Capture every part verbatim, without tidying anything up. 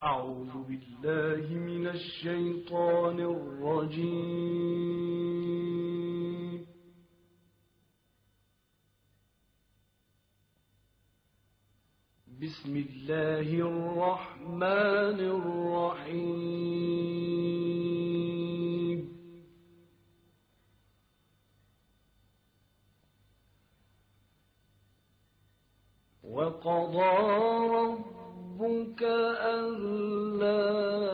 أعوذ بالله من الشيطان الرجيم. بسم الله الرحمن الرحيم. وقضى ربك ألا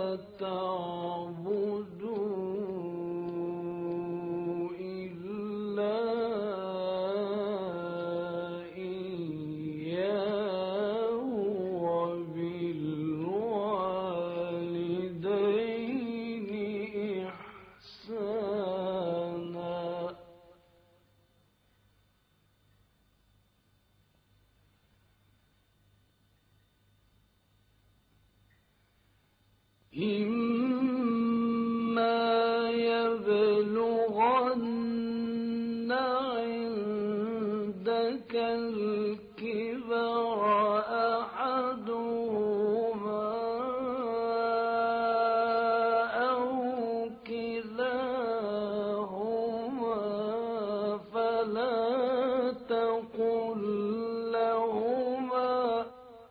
تعبدوا إلا إياه وبالوالدين إحسانا. إما يبلغن عندك الكبر أحدهما أو كلاهما فلا تقل لهما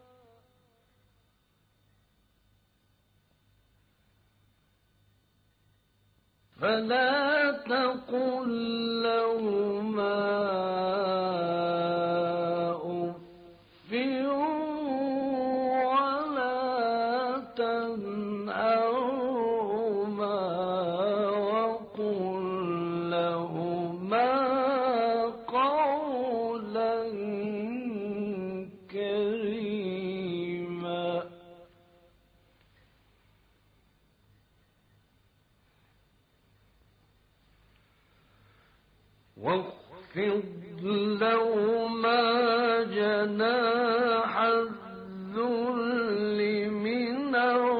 فلا تقل لهما أف ولا تنهرهما وقل لهما قولا كريما. واخفض لهما جناح الذل من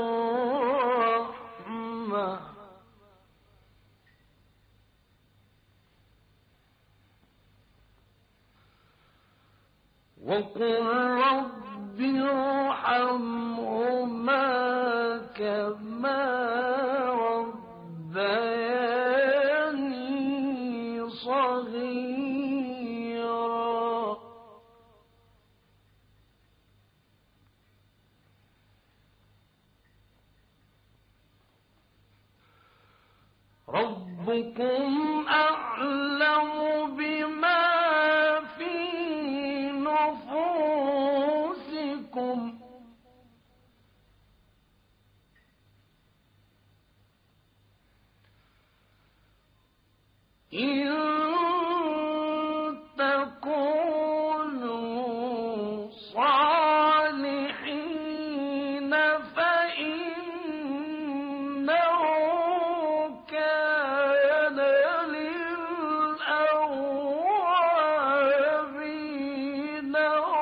الرحمة وقل رب ارحمهما كما ربياني صغيرا. ربكم أعلم بما في نفوسكم إن تكونوا صالحين فإنه كان للأوابين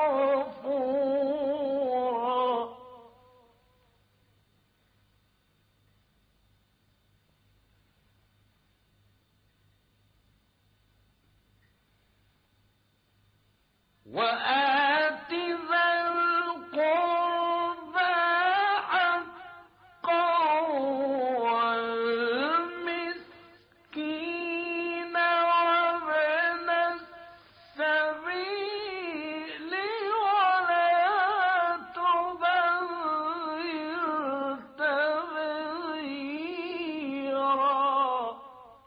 غفورا. وآت ذا القربى حقه والمسكين وابن السبيل ولا تبذر تبذيرا.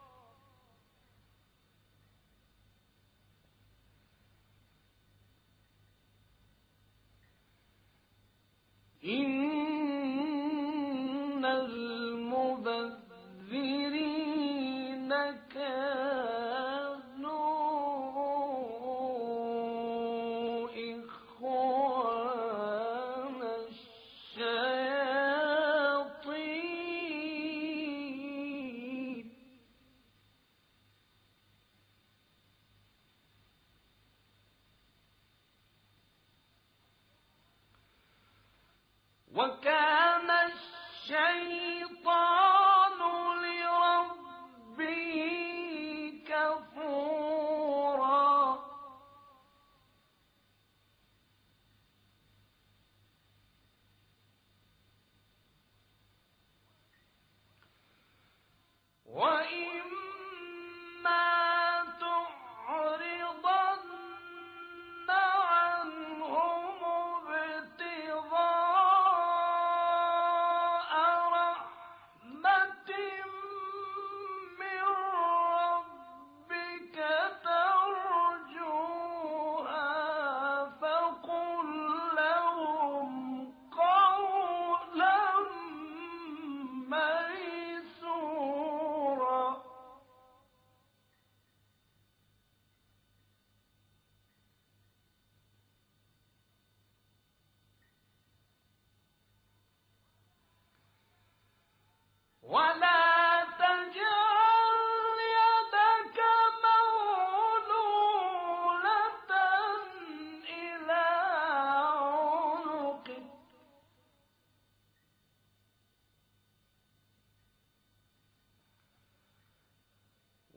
إن المبذرين كانوا إخوان الشياطين وكان الشيطان لربه كفورا.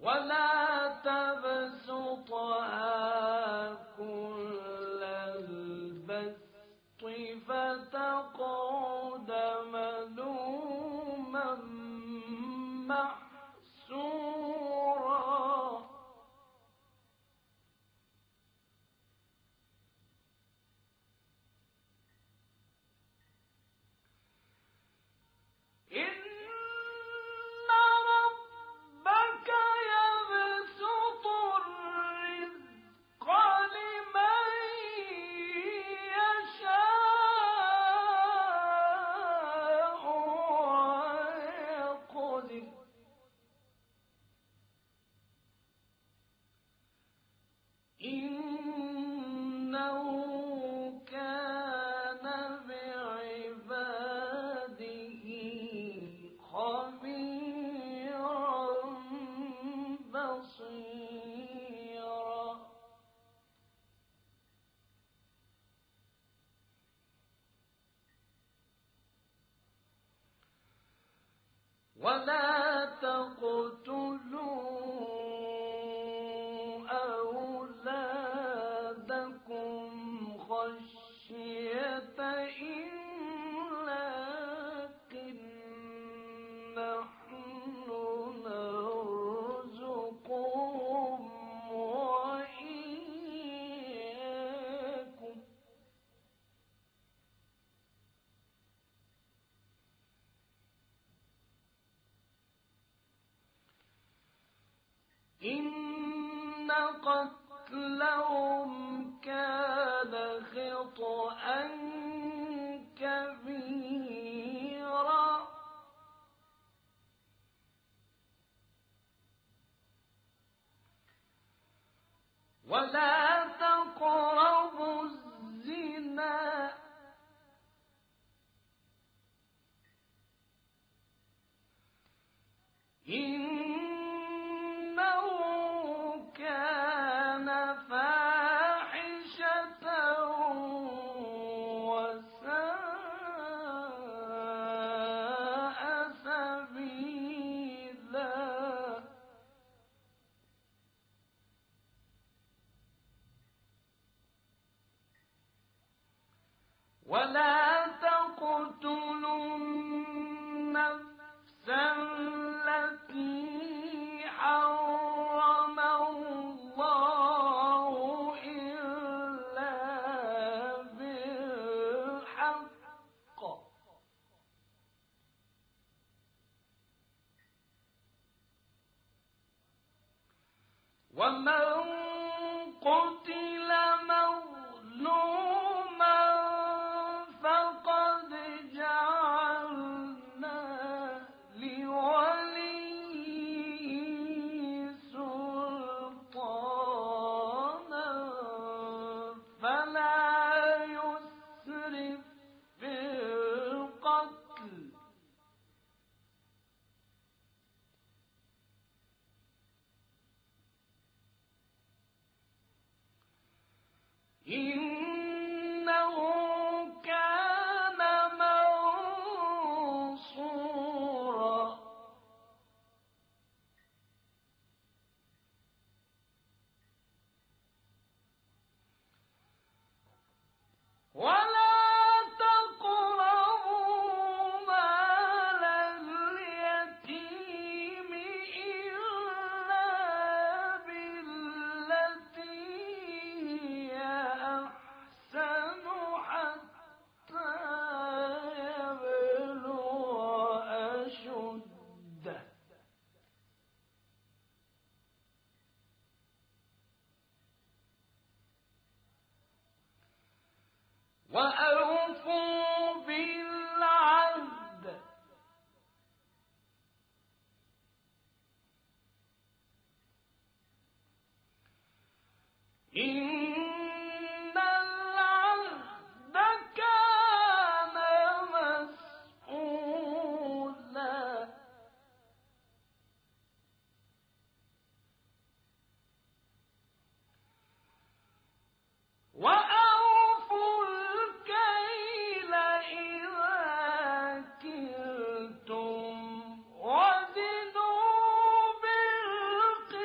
ولا تبسطها كل البسط فتقعد ملوما محسورا ولا تقتلوا أولادكم خشية إملاق نحن نرزقهم وإياكم إن قتلهم كان خطأ كبيرا ولا تقربوا الزنا إنه كان فاحشة وساء سبيلا ولا تقتلوا النفس التي حرم الله إلا بالحق ومن قتل مظلوما فقد جعلنا لوليه سلطانا فلا يسرف في القتل إنه كان منصورا ولا تقربوا مال اليتيم إلا بالتي هي أحسن حتى يبلغ أشده وأوفوا بالعهد إن العهد كان مسؤولا وأوفوا الكيل إذا كلتم وزنوا بالقسطاس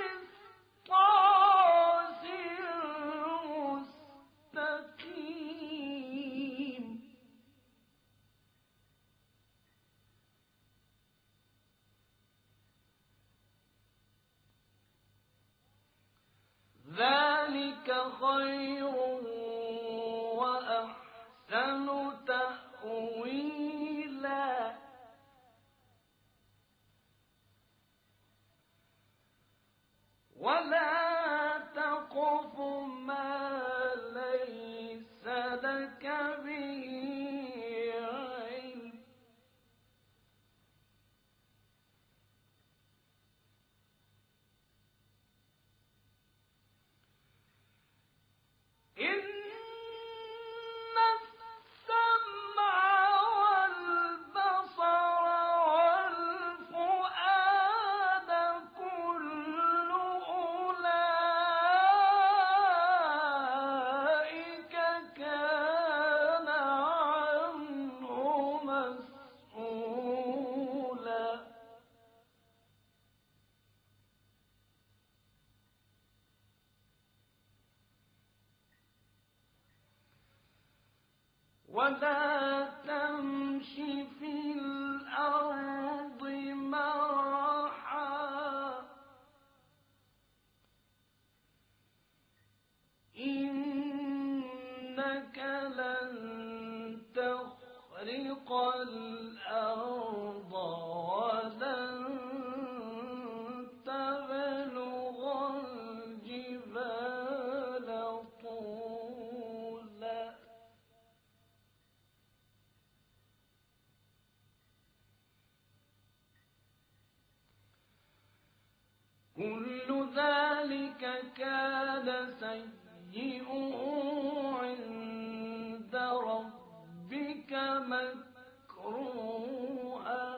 خير وأحسن تأويلا ولا تقف ما ليس لك به علم إن السمع والبصر والفؤاد كل أولئك كان عنه مسؤولا ولا تمش في الأرض مرحا إنك لن تخرق الأرض ولن تبلغ الجبال طولا كل ذلك كان سيئه عند ربك مكروها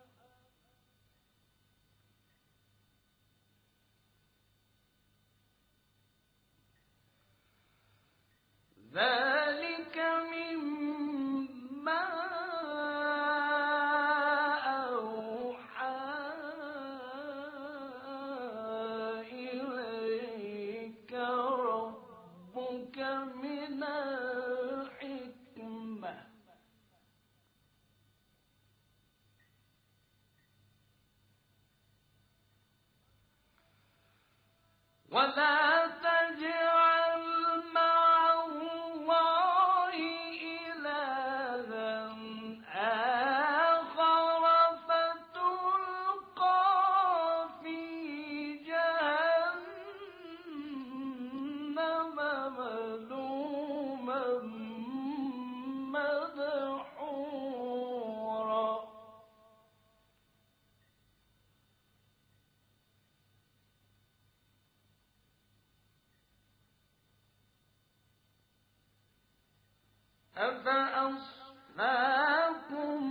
ذلك مما من الحكمة ولا تجعل مع الله إلها آخر فتلقى في جهنم ملوما مدحورا أفأصفاكم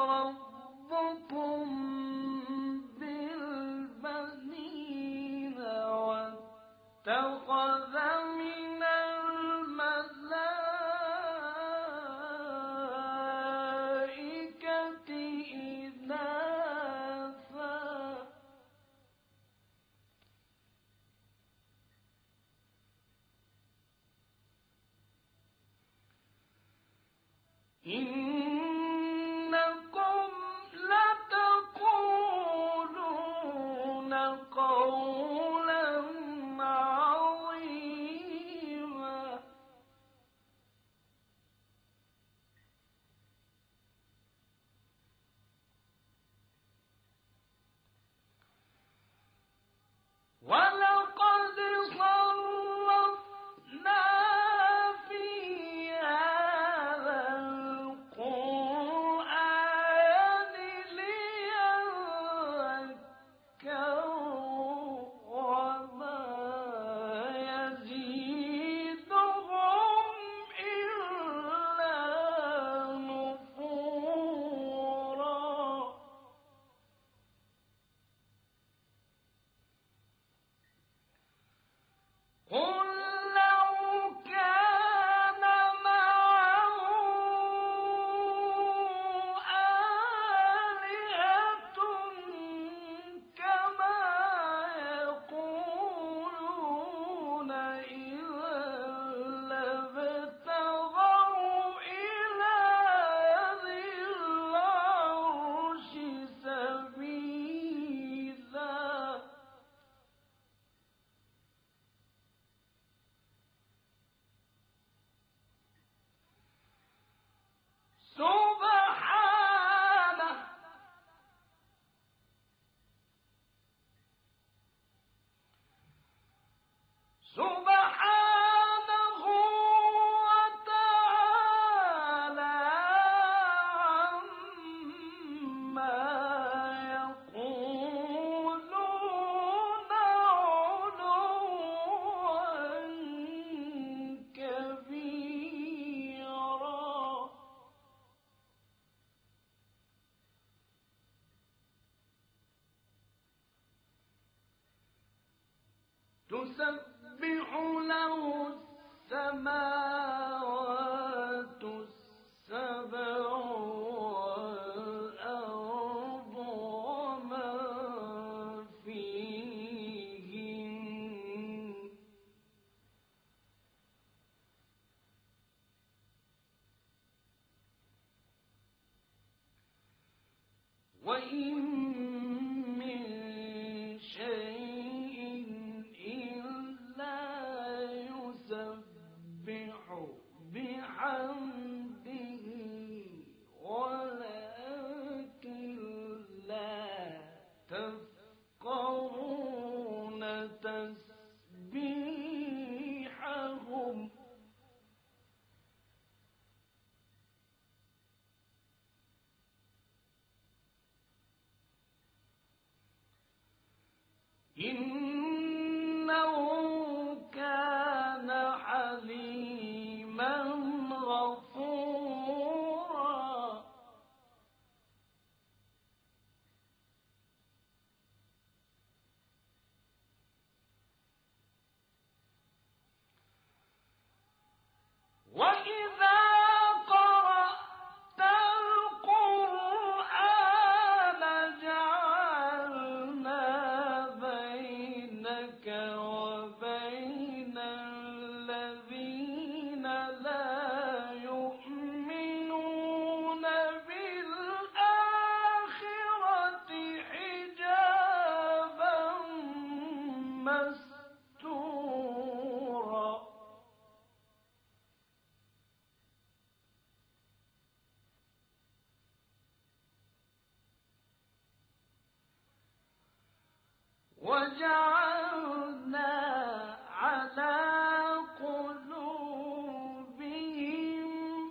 ربكم بالبنين واتخذ من الملائكة إناثا إنكم لتقولون قولا عظيما ولقد صرفنا في هذا القرآن تسبح له السماوات السبع والأرض ومن فيهن وإن من شيء إلا يسبح بحمده ولكن لا تفقهون تسبيحهم إنه كان حليما غفورا وإذا قرأت القرآن جعلنا بينك وبين الذين لا يؤمنون بالآخرة حجابا مستورا وجعلنا على قلوبهم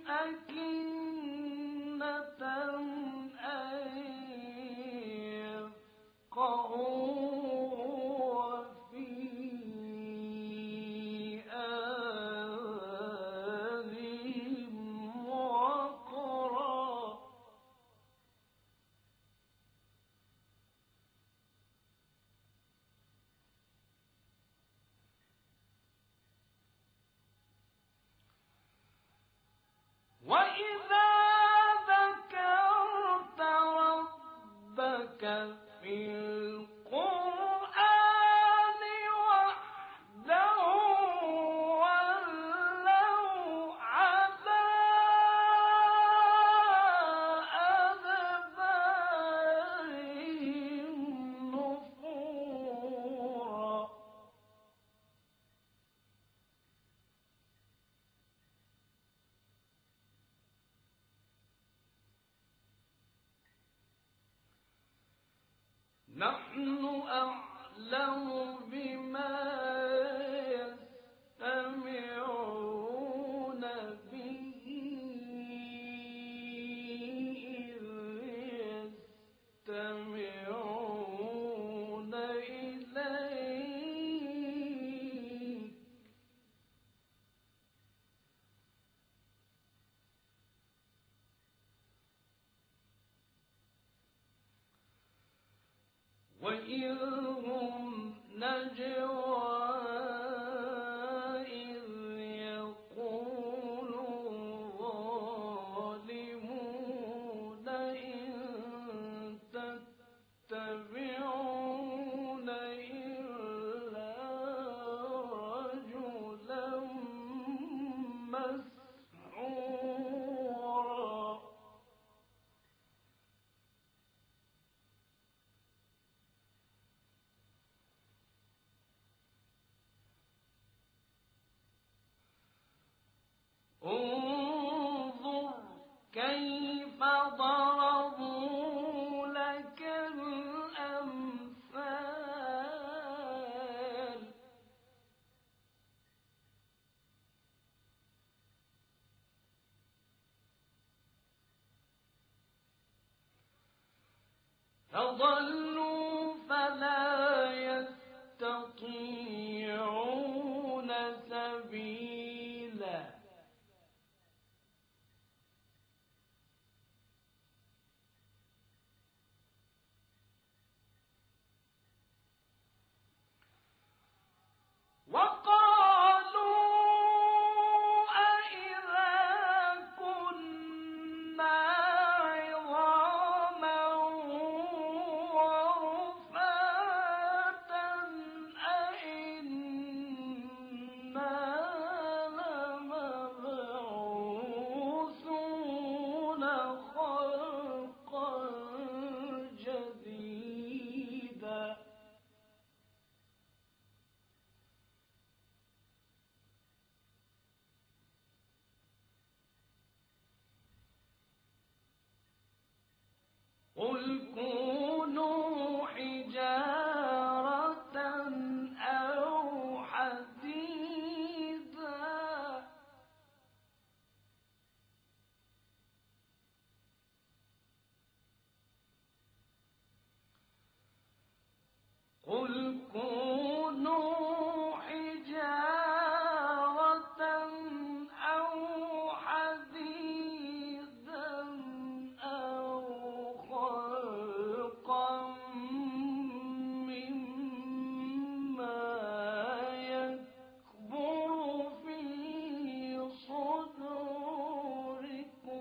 أكنة أن يفقهوا وفي آذانهم وقرا وإذا ذكرت ربك في القرآن وحده ولوا على أدبارهم نفورا نحن أعلم بما يستمعون به إذ يستمعون إليك وإذ هم نجوى إذ يقول الظالمون إن تتبعون إلا رجلا مسحورا انظر كيف ضربوا لك الأمثال أضلوا فلا يستطيعون سبيلا وقالوا أإذا كنا عظاما ورفاتا أإنا لمبعوثون خلقا جديدا قل كونوا حجارة أو حديدا قل كونوا حجارة أو حديدا أو خلقا مما يكبر في صدوركم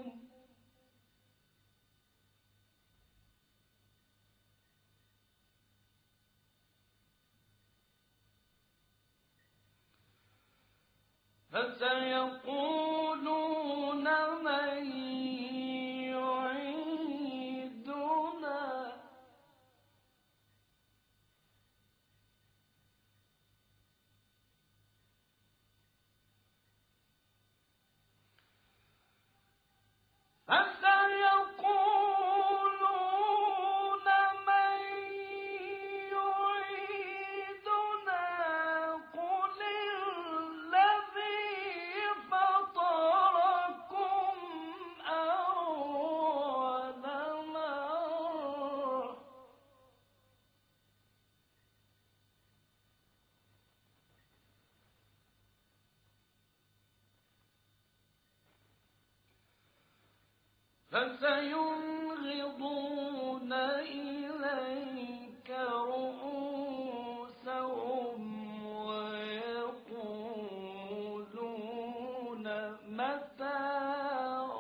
فسيقولون من يعيدنا فسيقولون من يعيدنا قل الذي فطركم أول مرة فسينغضون إليك رؤوسهم ويقولون متاع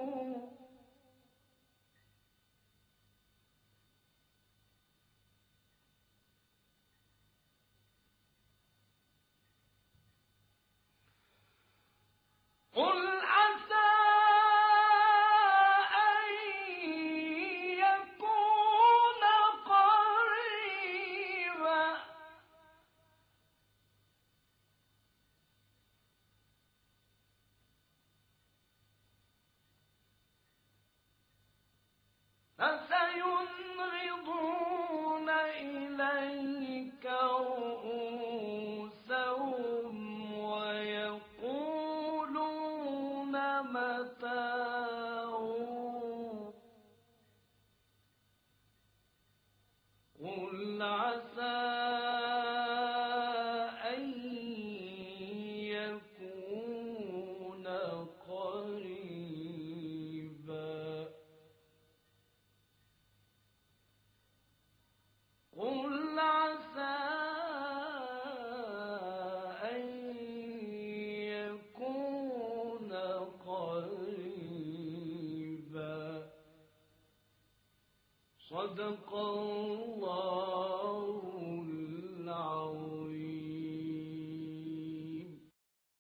قل عسى أن يكون قريبا فسينغضون إليك رؤوسهم ويقولون متاع قل عسى أن يكون قريبا قل عسى أن يكون قريبا صدق الله